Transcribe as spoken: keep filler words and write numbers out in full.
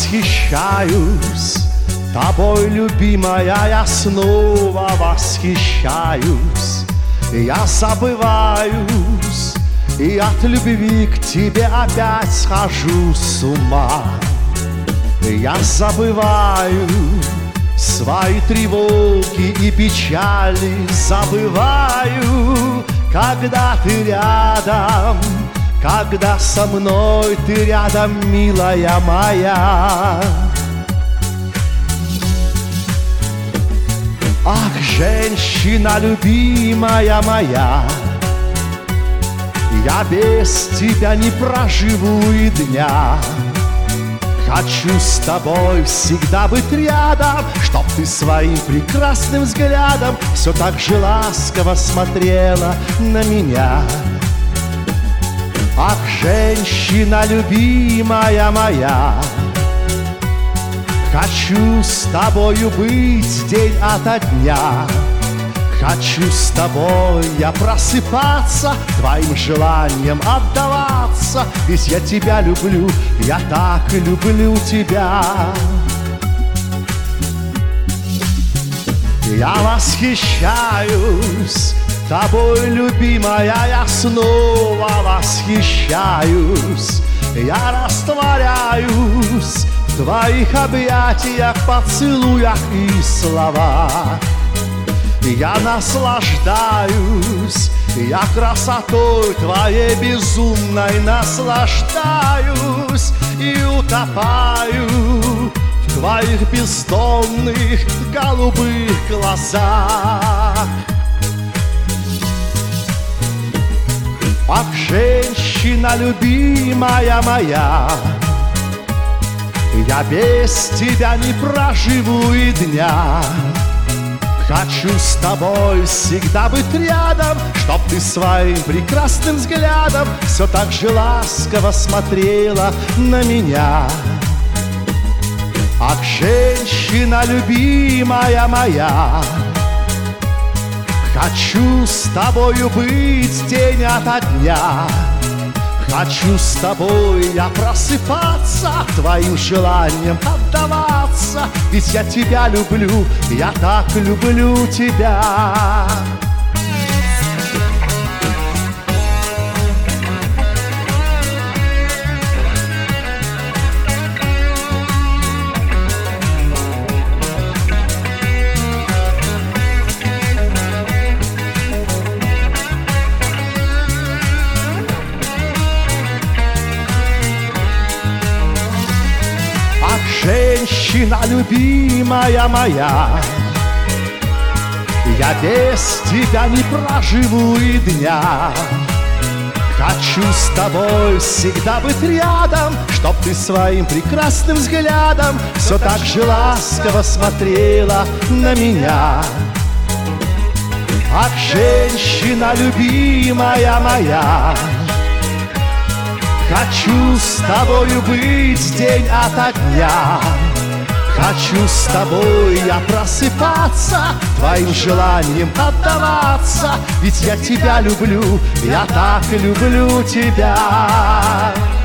восхищаюсь тобой, любимая, я снова восхищаюсь. Я забываюсь, и от любви к тебе опять схожу с ума. Я забываю свои тревоги и печали, забываю, когда ты рядом, когда со мной ты рядом, милая моя. Ах, женщина любимая моя, я без тебя не проживу и дня. Хочу с тобой всегда быть рядом, чтоб ты своим прекрасным взглядом все так же ласково смотрела на меня. Ах, женщина любимая моя, хочу с тобою быть день ото дня. Хочу с тобой я просыпаться, твоим желаниям отдаваться. Ведь я тебя люблю, я так люблю тебя. Я восхищаюсь тобой, любимая, я снова восхищаюсь. Я растворяюсь в твоих объятиях, поцелуях и словах. Я наслаждаюсь, я красотой твоей безумной наслаждаюсь и утопаю в твоих бездонных голубых глазах. Ах, женщина любимая моя, я без тебя не проживу и дня. Хочу с тобой всегда быть рядом, чтоб ты своим прекрасным взглядом все так же ласково смотрела на меня. Ах, женщина любимая моя, хочу с тобою быть день ото дня. Хочу с тобой я просыпаться, твоим желаниям отдаваться. Ведь я тебя люблю, я так люблю тебя. Женщина любимая моя, я без тебя не проживу и дня. Хочу с тобой всегда быть рядом, чтоб ты своим прекрасным взглядом все так же ласково смотрела на меня. Ах, женщина любимая моя, хочу с тобою быть день ото дня. Хочу с тобой я просыпаться, твоим желаниям отдаваться. Ведь я тебя люблю, я так люблю тебя.